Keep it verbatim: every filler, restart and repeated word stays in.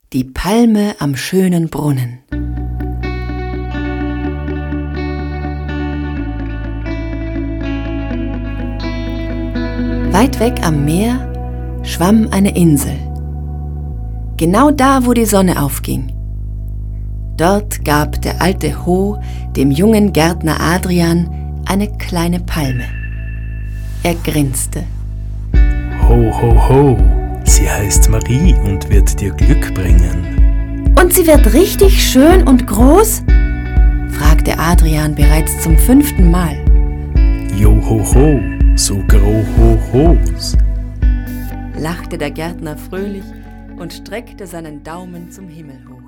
Die Palme am schönen Brunnen. Weit weg am Meer schwamm eine Insel. Genau da, wo die Sonne aufging. Dort gab der alte Ho dem jungen Gärtner Adrian eine kleine Palme. Er grinste. Ho, ho, ho, sie heißt Marie und wird dir Glück bringen. Und sie wird richtig schön und groß? Fragte Adrian bereits zum fünften Mal. Jo, ho, ho, so gro, ho, hos, lachte der Gärtner fröhlich und streckte seinen Daumen zum Himmel hoch.